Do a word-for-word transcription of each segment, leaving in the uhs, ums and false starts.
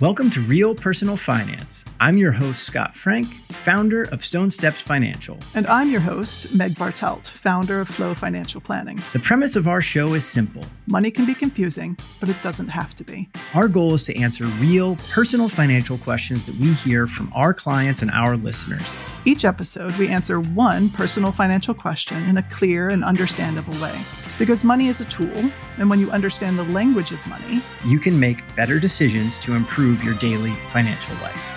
Welcome to Real Personal Finance. I'm your host, Scott Frank, founder of Stone Steps Financial. And I'm your host, Meg Bartelt, founder of Flow Financial Planning. The premise of our show is simple. Money can be confusing, but it doesn't have to be. Our goal is to answer real, personal financial questions that we hear from our clients and our listeners. Each episode, we answer one personal financial question in a clear and understandable way. Because money is a tool, and when you understand the language of money, you can make better decisions to improve your daily financial life.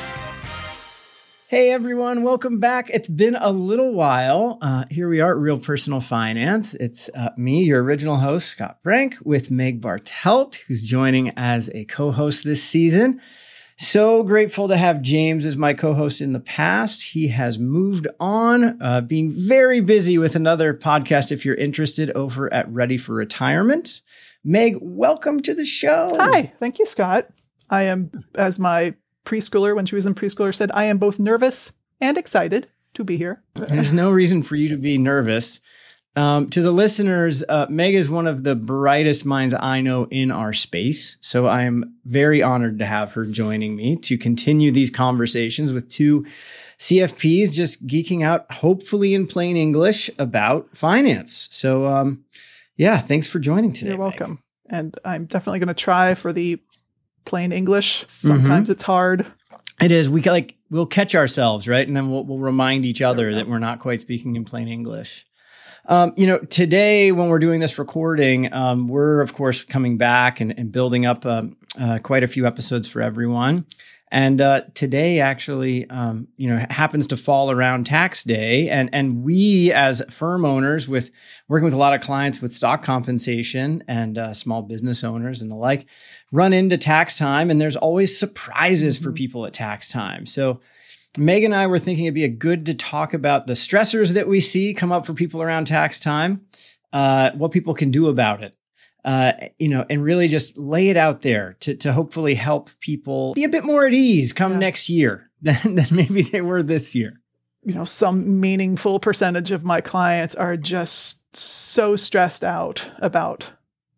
Hey everyone, welcome back. It's been a little while. Uh, here we are at Real Personal Finance. It's uh, me, your original host, Scott Frank, with Meg Bartelt, who's joining as a co-host this season. So grateful to have James as my co-host in the past. He has moved on, uh, being very busy with another podcast if you're interested over at Ready for Retirement. Meg, welcome to the show. Hi, thank you, Scott. I am, as my preschooler, when she was in preschooler, said, I am both nervous and excited to be here. There's no reason for you to be nervous. Um, to the listeners, uh, Meg is one of the brightest minds I know in our space. So I am very honored to have her joining me to continue these conversations with two C F Ps just geeking out, hopefully in plain English, about finance. So um, yeah, thanks for joining today. You're welcome. Meg. And I'm definitely going to try for the plain English. Sometimes mm-hmm. it's hard. It is. We like we'll catch ourselves, right? And then we'll, we'll remind each other that we're not quite speaking in plain English. Um, you know, today when we're doing this recording, um, we're of course coming back and, and building up um, uh, quite a few episodes for everyone. And uh, today actually, um, you know, happens to fall around tax day, and and we as firm owners, with working with a lot of clients with stock compensation and uh, small business owners and the like, run into tax time, and there's always surprises mm-hmm. for people at tax time. So Meg and I were thinking it'd be a good to talk about the stressors that we see come up for people around tax time, uh, what people can do about it, uh, you know, and really just lay it out there to, to hopefully help people be a bit more at ease come yeah. next year than, than maybe they were this year. You know, some meaningful percentage of my clients are just so stressed out about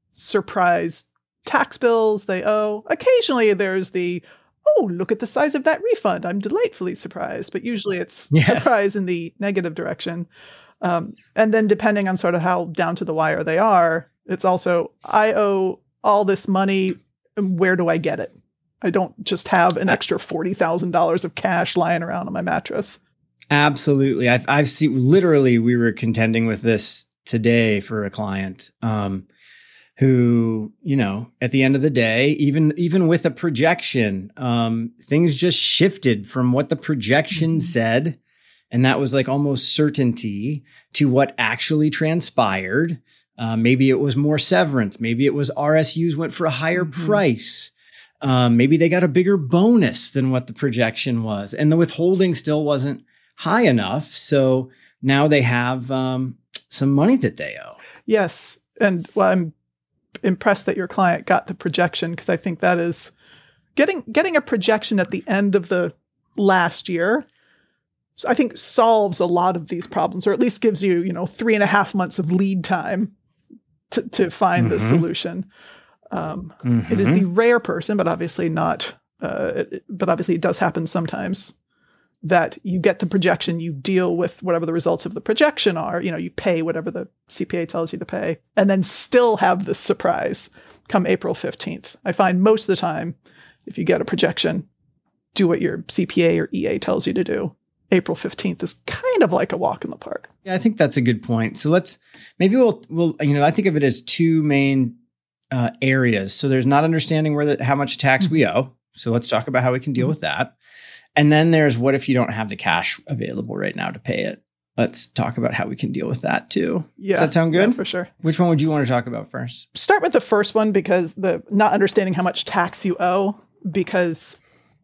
surprise tax bills they owe. Occasionally there's the oh, look at the size of that refund. I'm delightfully surprised. But usually it's yes. surprise in the negative direction. Um, and then depending on sort of how down to the wire they are, it's also, I owe all this money. Where do I get it? I don't just have an extra forty thousand dollars of cash lying around on my mattress. Absolutely. I've, I've seen, literally, we were contending with this today for a client. Um, who, you know, at the end of the day, even even with a projection, um, things just shifted from what the projection mm-hmm. said, and that was like almost certainty, to what actually transpired. Uh, maybe it was more severance. Maybe it was R S Us went for a higher mm-hmm. price. Um, maybe they got a bigger bonus than what the projection was, and the withholding still wasn't high enough. So now they have um, some money that they owe. Yes, and well, I'm impressed that your client got the projection, because I think that is getting getting a projection at the end of the last year, I think solves a lot of these problems, or at least gives you, you know, three and a half months of lead time to, to find mm-hmm. the solution. Um, mm-hmm. It is the rare person, but obviously not, uh, it, but obviously it does happen sometimes, that you get the projection, you deal with whatever the results of the projection are, you know, you pay whatever the C P A tells you to pay, and then still have this surprise come April fifteenth. I find most of the time, if you get a projection, do what your C P A or E A tells you to do. April fifteenth is kind of like a walk in the park. Yeah, I think that's a good point. So let's, maybe we'll, we'll, you know, I think of it as two main uh, areas. So there's not understanding where the, how much tax mm-hmm. we owe. So let's talk about how we can deal mm-hmm. with that. And then there's what if you don't have the cash available right now to pay it? Let's talk about how we can deal with that too. Yeah, Does that sound good? Yeah, for sure. Which one would you want to talk about first? Start with the first one, because the not understanding how much tax you owe, because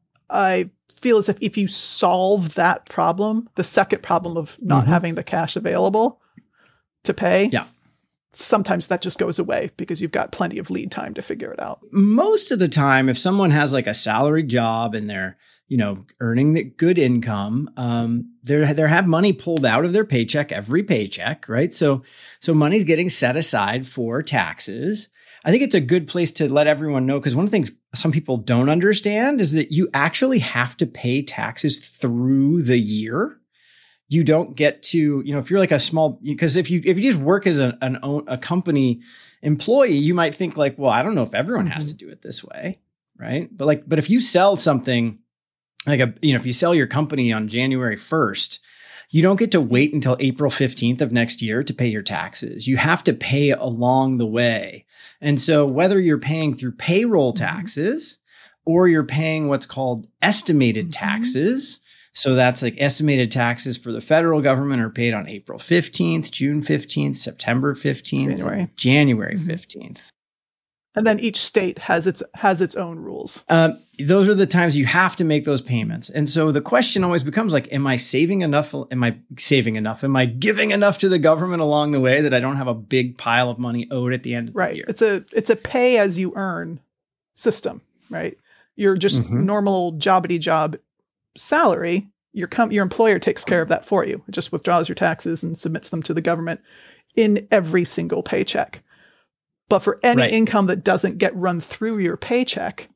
I feel as if if you solve that problem, the second problem of not mm-hmm. having the cash available to pay, yeah. sometimes that just goes away because you've got plenty of lead time to figure it out. Most of the time, if someone has like a salaried job and they're, you know, earning the good income, um, they're, they have money pulled out of their paycheck every paycheck, right? So, so money's getting set aside for taxes. I think it's a good place to let everyone know, because one of the things some people don't understand is that you actually have to pay taxes through the year. You don't get to, you know, if you're like a small, because if you, if you just work as an, an own, a company employee, you might think like, well, I don't know if everyone mm-hmm. has to do it this way. Right. But like, but if you sell something like a, you know, if you sell your company on January first, you don't get to wait until April fifteenth of next year to pay your taxes. You have to pay along the way. And so whether you're paying through payroll taxes mm-hmm. or you're paying what's called estimated mm-hmm. taxes, so that's like estimated taxes for the federal government are paid on April fifteenth, June fifteenth, September fifteenth, January, January fifteenth. And then each state has its has its own rules. Um, those are the times you have to make those payments. And so the question always becomes like, am I saving enough? Am I saving enough? Am I giving enough to the government along the way that I don't have a big pile of money owed at the end of right. the year? It's a it's a pay as you earn system, right? You're just mm-hmm. normal jobbity job salary. Your com- your employer takes care of that for you. It just withdraws your taxes and submits them to the government in every single paycheck. But for any right. income that doesn't get run through your paycheck,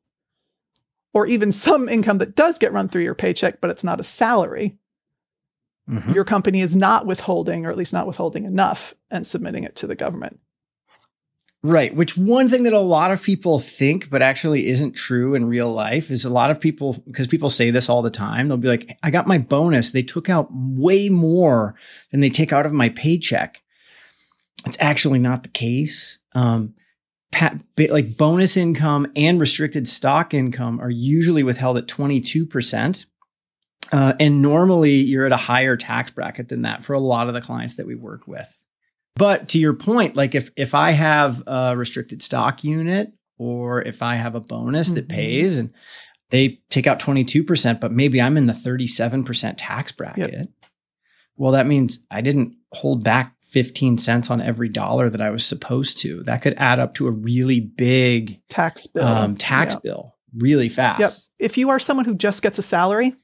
or even some income that does get run through your paycheck, but it's not a salary, mm-hmm. your company is not withholding, or at least not withholding enough, and submitting it to the government. Right. Which one thing that a lot of people think, but actually isn't true in real life is a lot of people, because people say this all the time, they'll be like, I got my bonus. They took out way more than they take out of my paycheck. It's actually not the case. Um, pat, like bonus income and restricted stock income are usually withheld at twenty-two percent. Uh, and normally you're at a higher tax bracket than that for a lot of the clients that we work with. But to your point, like if, if I have a restricted stock unit or if I have a bonus mm-hmm. that pays and they take out twenty-two percent, but maybe I'm in the thirty-seven percent tax bracket. Yep. Well, that means I didn't hold back fifteen cents on every dollar that I was supposed to. That could add up to a really big tax bill, um, tax yep. bill really fast. Yep. If you are someone who just gets a salary,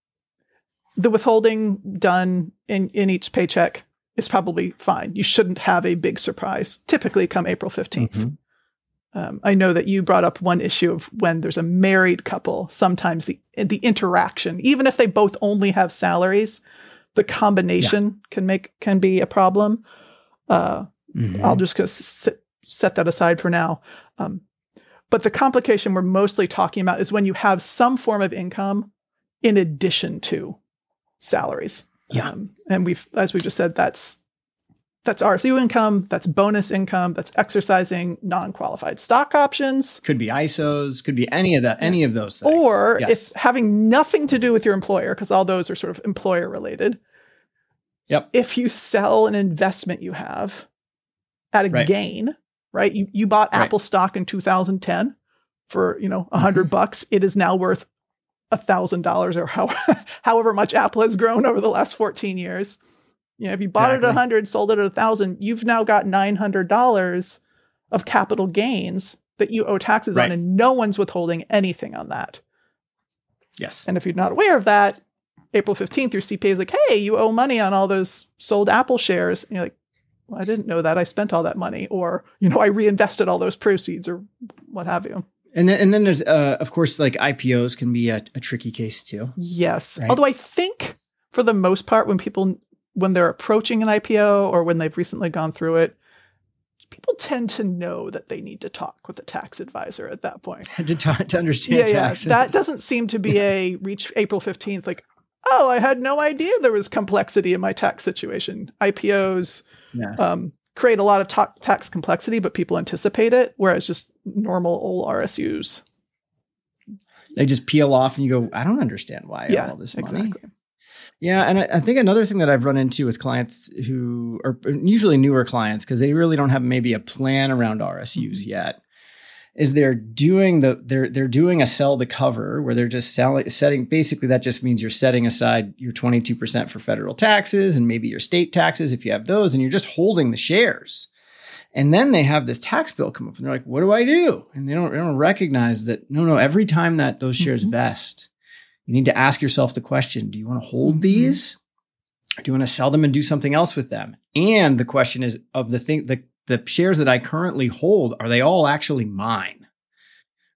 the withholding done in, in each paycheck is probably fine. You shouldn't have a big surprise, typically come April fifteenth. Mm-hmm. Um, I know that you brought up one issue of when there's a married couple, sometimes the the interaction, even if they both only have salaries, the combination yeah. can make can be a problem. Uh, mm-hmm. I'll just sit, set that aside for now. Um, but the complication we're mostly talking about is when you have some form of income in addition to salaries. Yeah, um, and we've, as we just said, that's that's R S U income, that's bonus income, that's exercising non-qualified stock options. Could be I S Os, could be any of that, any of those things. Or yes. if having nothing to do with your employer, because all those are sort of employer related. Yep. If you sell an investment you have at a right. gain, right? You you bought right. Apple stock in two thousand ten for, you know, a hundred bucks. It is now worth a thousand dollars or how, however much Apple has grown over the last fourteen years. You know, if you bought exactly. it at a hundred, sold it at a thousand, you've now got nine hundred dollars of capital gains that you owe taxes right. on, and no one's withholding anything on that. Yes. And if you're not aware of that, April fifteenth, your C P A is like, hey, you owe money on all those sold Apple shares. And you're like, well, I didn't know that. I spent all that money. Or, you know, I reinvested all those proceeds or what have you. And then, and then there's, uh, of course, like I P Os can be a, a tricky case too. Yes. Right? Although I think for the most part, when people, when they're approaching an I P O or when they've recently gone through it, people tend to know that they need to talk with a tax advisor at that point. to, talk, to understand yeah, taxes. Yeah. That doesn't seem to be yeah. a reach April fifteenth, like, oh, I had no idea there was complexity in my tax situation. I P Os yeah. um, create a lot of ta- tax complexity, but people anticipate it, whereas just normal old R S Us. They just peel off and you go, I don't understand why I yeah, owe all this money. Exactly. Yeah. And I, I think another thing that I've run into with clients who are usually newer clients, because they really don't have maybe a plan around R S Us mm-hmm. yet, is they're doing the they're they're doing a sell to cover where they're just selling setting basically that just means you're setting aside your twenty-two percent for federal taxes and maybe your state taxes if you have those, and you're just holding the shares. And then they have this tax bill come up and they're like, what do I do? And they don't, they don't recognize that, no, no, every time that those shares mm-hmm. vest, you need to ask yourself the question, do you want to hold mm-hmm. these? Or do you want to sell them and do something else with them? And the question is of the thing, the the shares that I currently hold, are they all actually mine?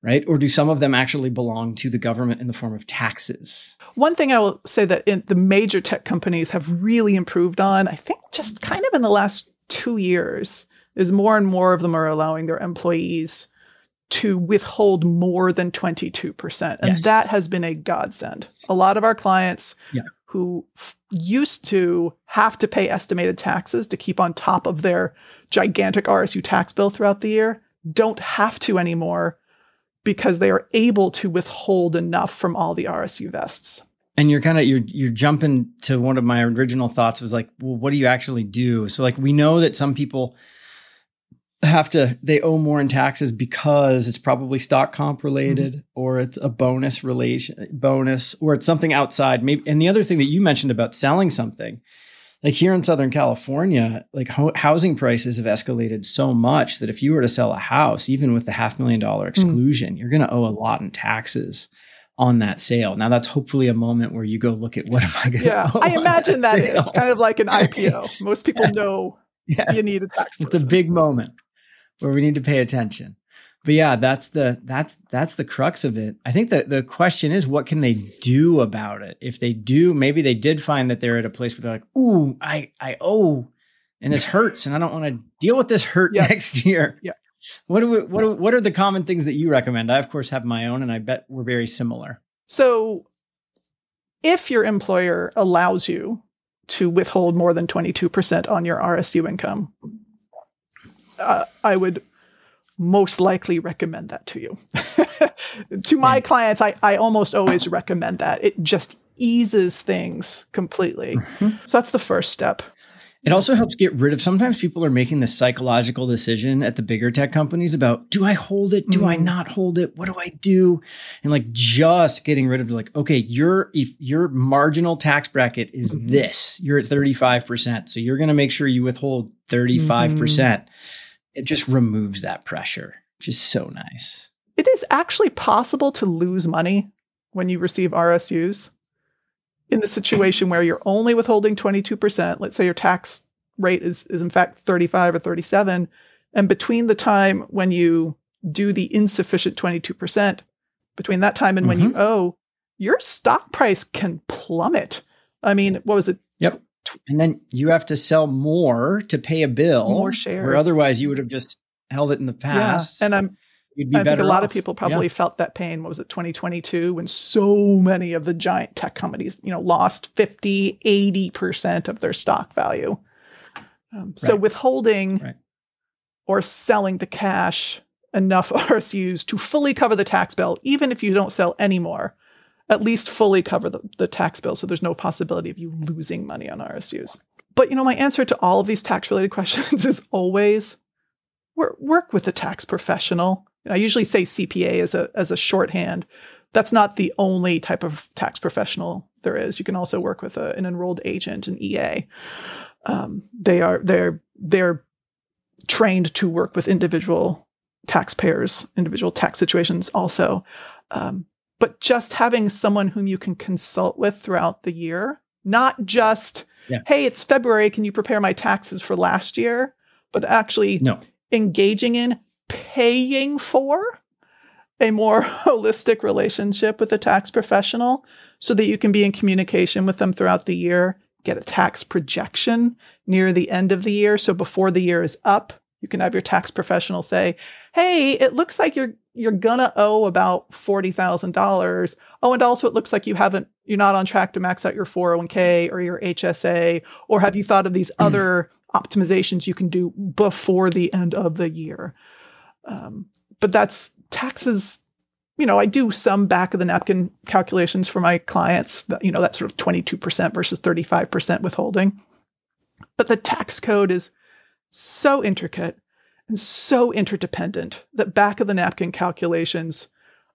right? Or do some of them actually belong to the government in the form of taxes? One thing I will say that in the major tech companies have really improved on, I think just kind of in the last two years, is more and more of them are allowing their employees to withhold more than twenty-two percent. And Yes. that has been a godsend. A lot of our clients Yeah. who f- used to have to pay estimated taxes to keep on top of their gigantic R S U tax bill throughout the year don't have to anymore because they are able to withhold enough from all the R S U vests. And you're kind of, you're, you're jumping to one of my original thoughts was like, well, what do you actually do? So like, we know that some people have to, they owe more in taxes because it's probably stock comp related, mm-hmm. or it's a bonus relation bonus, or it's something outside. Maybe. And the other thing that you mentioned about selling something, like here in Southern California, like ho- housing prices have escalated so much that if you were to sell a house, even with the half million dollar exclusion, mm-hmm. you're going to owe a lot in taxes on that sale. Now that's hopefully a moment where you go look at what am I going to yeah, owe I imagine that, that it's kind of like an I P O. Most people Yeah. know Yes. you need a tax person. It's a big moment where we need to pay attention. But yeah, that's the that's that's the crux of it. I think that the question is, what can they do about it? If they do, maybe they did find that they're at a place where they're like, ooh, I I owe, and this hurts, and I don't want to deal with this hurt Yes. next year. Yeah. What do we, what do, what are the common things that you recommend? I of course have my own, and I bet we're very similar. So if your employer allows you to withhold more than twenty-two percent on your R S U income, uh, I would most likely recommend that to you. To my Yeah. clients, I, I almost always recommend that. It just eases things completely. Mm-hmm. So that's the first step. It also helps get rid of, sometimes people are making this psychological decision at the bigger tech companies about, do I hold it? Do Mm. I not hold it? What do I do? And like just getting rid of like, okay, your, if your marginal tax bracket is Mhm. this, you're at thirty-five percent. So you're going to make sure you withhold thirty-five percent. Mm-hmm. It just removes that pressure, which is so nice. It is actually possible to lose money when you receive R S Us. In the situation where you're only withholding twenty-two percent, let's say your tax rate is, is in fact thirty-five or thirty-seven, and between the time when you do the insufficient twenty-two percent, between that time and mm-hmm. when you owe, your stock price can plummet. I mean, what was it? Yep. And then you have to sell more to pay a bill. More shares. Where otherwise you would have just held it in the past. Yeah. And I'm You'd be I think a lot off. of people probably yeah. felt that pain. What was it, twenty twenty-two, when so many of the giant tech companies, you know, lost fifty, eighty percent of their stock value. Um, so right. withholding right. or selling to cash enough R S Us to fully cover the tax bill, even if you don't sell any more, at least fully cover the, the tax bill. So there's no possibility of you losing money on R S Us. But, you know, my answer to all of these tax related questions is always work, work with a tax professional. I usually say C P A as a as a shorthand. That's not the only type of tax professional there is. You can also work with a, an enrolled agent, an E A. Um, they are they're they're trained to work with individual taxpayers, individual tax situations also. Um, but just having someone whom you can consult with throughout the year, not just, yeah. hey, it's February, can you prepare my taxes for last year? But actually no. engaging in paying for a more holistic relationship with a tax professional so that you can be in communication with them throughout the year, get a tax projection near the end of the year. So before the year is up, you can have your tax professional say, hey, it looks like you're you're gonna owe about forty thousand dollars. Oh, and also it looks like you haven't, you're not on track to max out your four oh one k or your H S A, or have you thought of these other optimizations you can do before the end of the year? Um, but that's taxes. You know, I do some back of the napkin calculations for my clients, you know, that's sort of twenty-two percent versus thirty-five percent withholding. But the tax code is so intricate and so interdependent that back of the napkin calculations,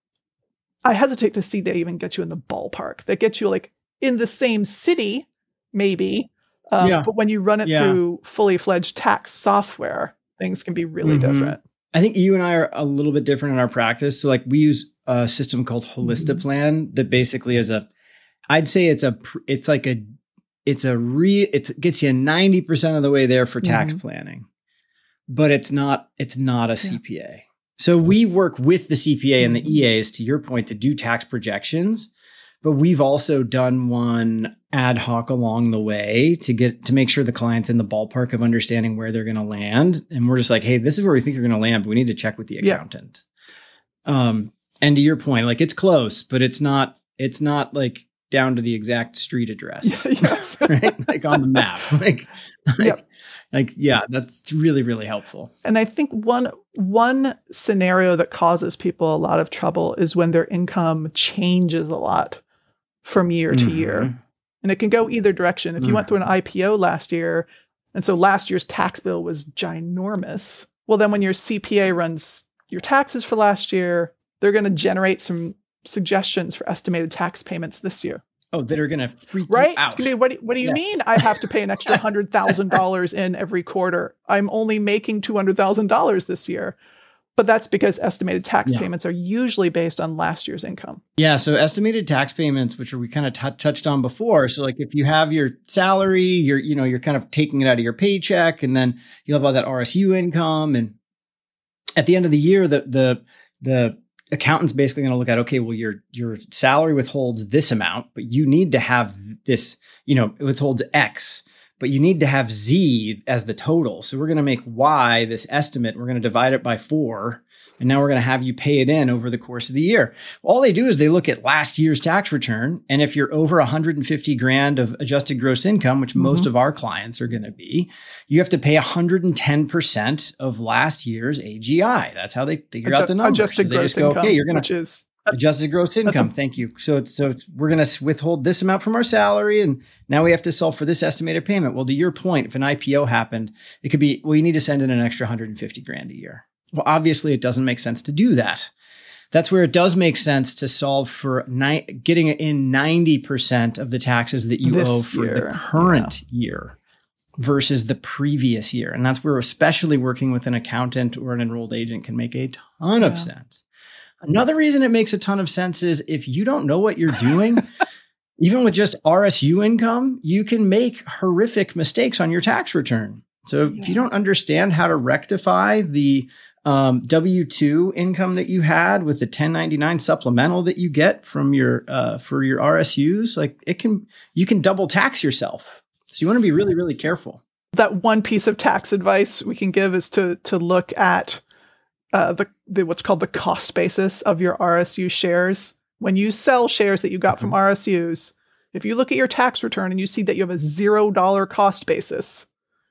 I hesitate to see they even get you in the ballpark. They get you like in the same city, maybe. Um, yeah. But when you run it yeah. through fully fledged tax software, things can be really mm-hmm. different. I think you and I are a little bit different in our practice. So like we use a system called Holistiplan that basically is a, I'd say it's a, it's like a, it's a re, it gets you ninety percent of the way there for tax mm-hmm. planning, but it's not, it's not a C P A. Yeah. So we work with the C P A and the E As, to your point, to do tax projections, but we've also done one ad hoc along the way to get to make sure the client's in the ballpark of understanding where they're going to land. And we're just like, hey, this is where we think you're going to land, but we need to check with the accountant. Yeah. Um, and to your point, like it's close, but it's not, it's not like down to the exact street address, yes. right? Like on the map, like, like, yep. like, yeah, that's really, really helpful. And I think one, one scenario that causes people a lot of trouble is when their income changes a lot from year to mm-hmm. year. And it can go either direction. If you mm-hmm. went through an I P O last year, and so last year's tax bill was ginormous, well, then when your C P A runs your taxes for last year, they're going to generate some suggestions for estimated tax payments this year. Oh, that are going to freak right? you out. It's gonna be, what do, what do you yeah. mean I have to pay an extra one hundred thousand dollars in every quarter? I'm only making two hundred thousand dollars this year. But that's because estimated tax yeah. payments are usually based on last year's income. Yeah. So estimated tax payments, which we kind of t- touched on before. So like if you have your salary, you're, you know, you're kind of taking it out of your paycheck, and then you'll have all that R S U income. And at the end of the year, the, the, the accountant's basically going to look at, okay, well, your, your salary withholds this amount, but you need to have this, you know, it withholds X. But you need to have Z as the total. So we're going to make Y this estimate. We're going to divide it by four. And now we're going to have you pay it in over the course of the year. All they do is they look at last year's tax return. And if you're over one hundred fifty grand of adjusted gross income, which mm-hmm. most of our clients are going to be, you have to pay one hundred ten percent of last year's A G I. That's how they figure Adjust, out the numbers. Adjusted so they gross just go, income, okay, you're going which is adjusted gross income. A, Thank you. So it's, so it's, we're going to withhold this amount from our salary, and now we have to solve for this estimated payment. Well, to your point, if an I P O happened, it could be, well, you need to send in an extra one hundred fifty grand a year. Well, obviously it doesn't make sense to do that. That's where it does make sense to solve for ni- getting in ninety percent of the taxes that you this owe for year. the current yeah. year versus the previous year. And that's where especially working with an accountant or an enrolled agent can make a ton yeah. of sense. Another reason it makes a ton of sense is if you don't know what you're doing, even with just R S U income, you can make horrific mistakes on your tax return. So yeah. if you don't understand how to rectify the um, W two income that you had with the ten ninety-nine supplemental that you get from your uh, for your R S Us, like it can, you can double tax yourself. So you want to be really, really careful. That one piece of tax advice we can give is to to look at Uh, the, the what's called the cost basis of your R S U shares. When you sell shares that you got mm-hmm. from R S Us, if you look at your tax return and you see that you have a zero dollar cost basis,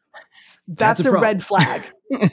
that's, that's a, a red flag.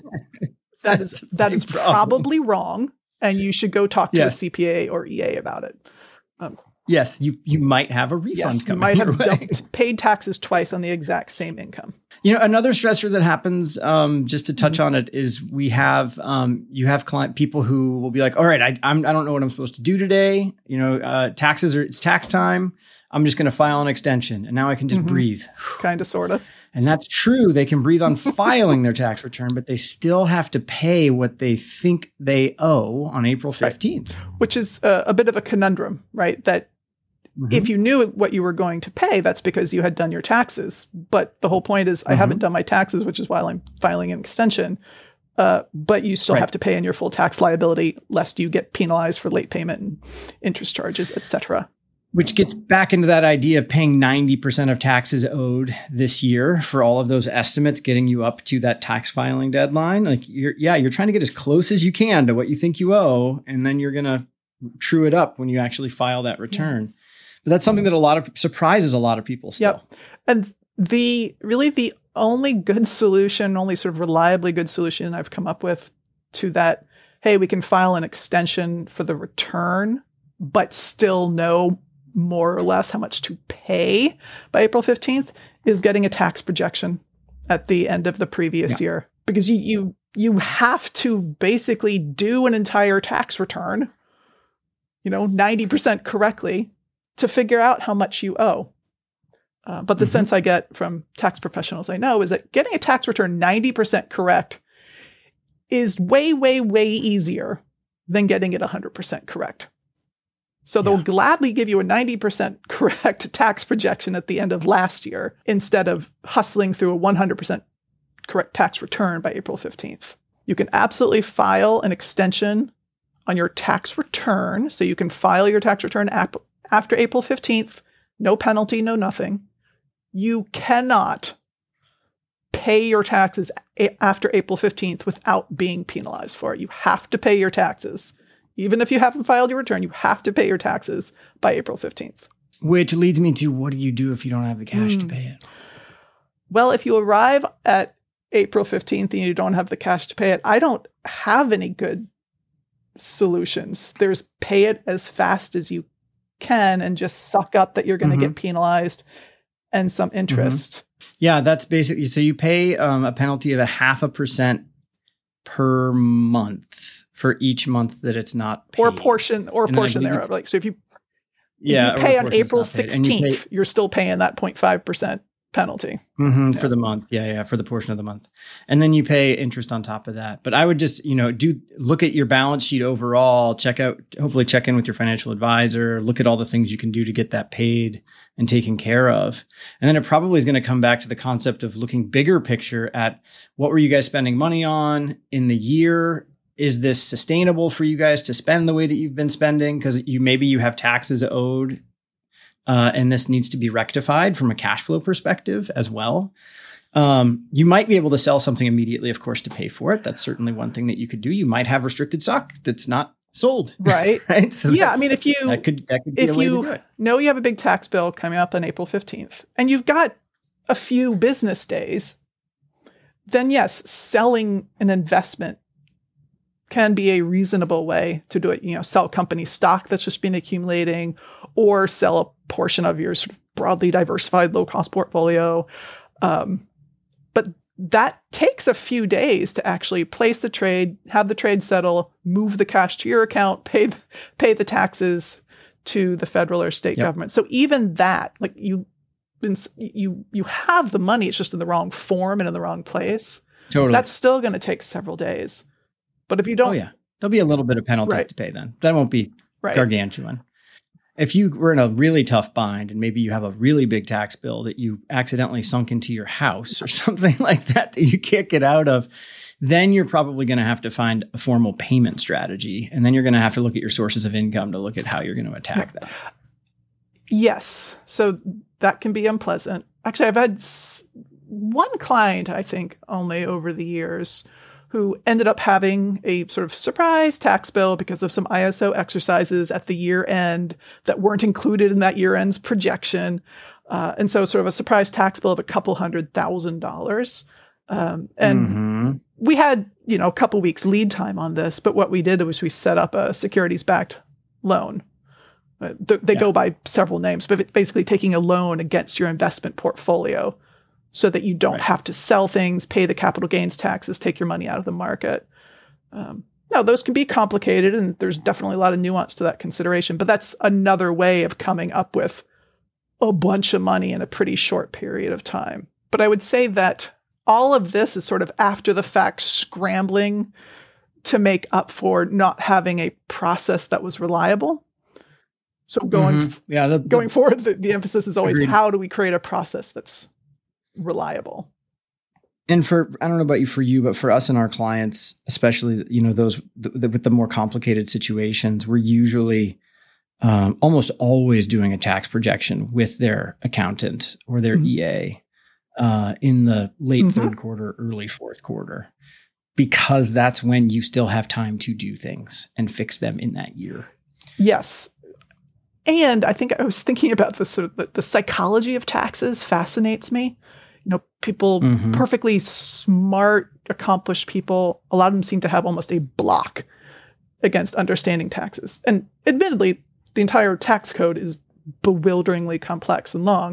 that is that is problem. probably wrong, and you should go talk to yes. a C P A or E A about it. Um, yes, you you might have a refund yes, coming. You might have way. dumped, paid taxes twice on the exact same income. You know, another stressor that happens, um, just to touch mm-hmm. on it, is we have um, you have client people who will be like, "All right, I I'm, I don't know what I'm supposed to do today. You know, uh, taxes are it's tax time. I'm just going to file an extension, and now I can just mm-hmm. breathe." Kind of, sort of. And that's true. They can breathe on filing their tax return, but they still have to pay what they think they owe on April fifteenth, right. Which is a, a bit of a conundrum, right? That mm-hmm. if you knew what you were going to pay, that's because you had done your taxes. But the whole point is, mm-hmm. I haven't done my taxes, which is why I'm filing an extension. Uh, but you still right. have to pay in your full tax liability, lest you get penalized for late payment and interest charges, et cetera. Which gets back into that idea of paying ninety percent of taxes owed this year for all of those estimates, getting you up to that tax filing deadline. Like, you're, yeah, you're trying to get as close as you can to what you think you owe, and then you're going to true it up when you actually file that return. Yeah. But that's something that a lot of surprises a lot of people still. Yep. And the really the only good solution, only sort of reliably good solution I've come up with to that, hey, we can file an extension for the return, but still know more or less how much to pay by April fifteenth, is getting a tax projection at the end of the previous yeah. year. Because you you you have to basically do an entire tax return, you know, ninety percent correctly to figure out how much you owe. Uh, but the mm-hmm. sense I get from tax professionals I know is that getting a tax return ninety percent correct is way, way, way easier than getting it one hundred percent correct. So they'll yeah. gladly give you a ninety percent correct tax projection at the end of last year instead of hustling through a one hundred percent correct tax return by April fifteenth. You can absolutely file an extension on your tax return. So you can file your tax return ap- after April fifteenth, no penalty, no nothing. You cannot pay your taxes a- after April fifteenth without being penalized for it. You have to pay your taxes. Even if you haven't filed your return, you have to pay your taxes by April fifteenth. Which leads me to, what do you do if you don't have the cash mm. to pay it? Well, if you arrive at April fifteenth and you don't have the cash to pay it, I don't have any good solutions. There's pay it as fast as you can and just suck up that you're going to mm-hmm. get penalized and some interest. Mm-hmm. Yeah, that's basically, so you pay um, a penalty of a half a percent per month for each month that it's not paid. Or portion, or and portion thereof. Like, so if you, yeah, if you pay on April sixteenth, you pay, you're still paying that zero point five percent penalty mm-hmm, yeah. for the month. Yeah, yeah, for the portion of the month. And then you pay interest on top of that. But I would just, you know, do look at your balance sheet overall, check out, hopefully check in with your financial advisor, look at all the things you can do to get that paid and taken care of. And then it probably is going to come back to the concept of looking bigger picture at what were you guys spending money on in the year? Is this sustainable for you guys to spend the way that you've been spending? Because you maybe you have taxes owed. Uh, and this needs to be rectified from a cash flow perspective as well. Um, you might be able to sell something immediately, of course, to pay for it. That's certainly one thing that you could do. You might have restricted stock that's not sold. Right. right? So yeah. that, I mean, if you, that could, that could be if a way you to do it. know you have a big tax bill coming up on April fifteenth and you've got a few business days, then yes, selling an investment can be a reasonable way to do it. You know, sell company stock that's just been accumulating, or sell a portion of your sort of broadly diversified low cost portfolio. Um, but that takes a few days to actually place the trade, have the trade settle, move the cash to your account, pay, pay the taxes to the federal or state yep. government. So even that, like you, you, you have the money, it's just in the wrong form and in the wrong place. Totally. That's still going to take several days. But if you don't, oh yeah, there'll be a little bit of penalties right. to pay then. That won't be right. gargantuan. If you were in a really tough bind and maybe you have a really big tax bill that you accidentally sunk into your house or something like that that you can't get out of, then you're probably going to have to find a formal payment strategy. And then you're going to have to look at your sources of income to look at how you're going to attack that. Yes. So that can be unpleasant. Actually, I've had one client, I think, only over the years who ended up having a sort of surprise tax bill because of some I S O exercises at the year end that weren't included in that year end's projection. Uh, and so sort of a surprise tax bill of a couple hundred thousand dollars. Um, and mm-hmm. we had, you know, a couple weeks lead time on this, but what we did was we set up a securities-backed loan. Uh, th- they yeah. go by several names, but it's basically taking a loan against your investment portfolio so that you don't right. have to sell things, pay the capital gains taxes, take your money out of the market. Um, now, those can be complicated, and there's definitely a lot of nuance to that consideration, but that's another way of coming up with a bunch of money in a pretty short period of time. But I would say that all of this is sort of after the fact scrambling to make up for not having a process that was reliable. So going, mm-hmm. f- yeah, the, going the, forward, the, the emphasis is always agreed. How do we create a process that's reliable? And for, I don't know about you, for you, but for us and our clients, especially, you know, those the, the, with the more complicated situations, we're usually um, almost always doing a tax projection with their accountant or their mm-hmm. E A uh, in the late mm-hmm. third quarter, early fourth quarter, because that's when you still have time to do things and fix them in that year. Yes. And I think I was thinking about this, sort of the, the psychology of taxes fascinates me. You know, people, mm-hmm. perfectly smart, accomplished people, a lot of them seem to have almost a block against understanding taxes. And admittedly, the entire tax code is bewilderingly complex and long.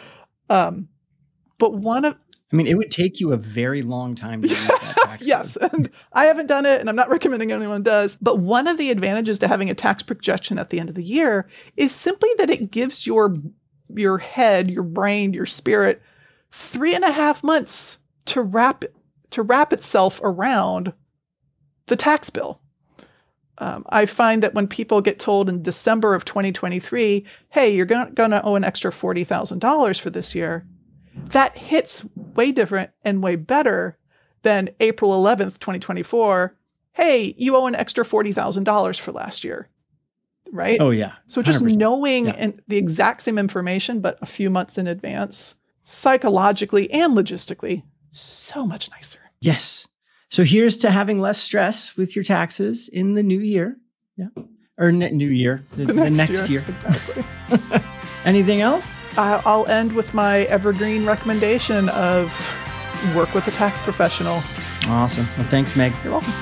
Um, but one of... I mean, it would take you a very long time to read that tax yes, code. And I haven't done it, and I'm not recommending anyone does. But one of the advantages to having a tax projection at the end of the year is simply that it gives your your head, your brain, your spirit three and a half months to wrap to wrap itself around the tax bill. Um, I find that when people get told in December of twenty twenty-three, "Hey, you're going to owe an extra forty thousand dollars for this year," that hits way different and way better then April eleventh, twenty twenty-four, hey, you owe an extra forty thousand dollars for last year, right? Oh, yeah. So just one hundred percent. knowing Yeah. and the exact same information, but a few months in advance, psychologically and logistically, so much nicer. Yes. So here's to having less stress with your taxes in the new year. Yeah. Or ne- new year, the, the next, next year. year. Exactly. Anything else? I- I'll end with my evergreen recommendation of work with a tax professional. Awesome. Well, thanks, Meg. You're welcome.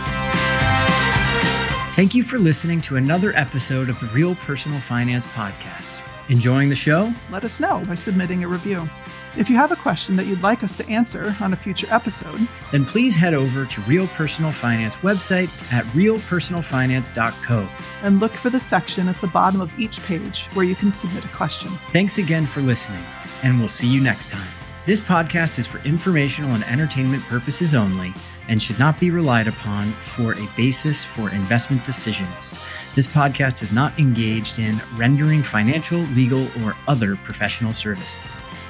Thank you for listening to another episode of the Real Personal Finance Podcast. Enjoying the show? Let us know by submitting a review. If you have a question that you'd like us to answer on a future episode, Then please head over to Real Personal Finance website at real personal finance dot co. and look for the section at the bottom of each page where you can submit a question. Thanks again for listening, and we'll see you next time. This podcast is for informational and entertainment purposes only and should not be relied upon for a basis for investment decisions. This podcast is not engaged in rendering financial, legal, or other professional services.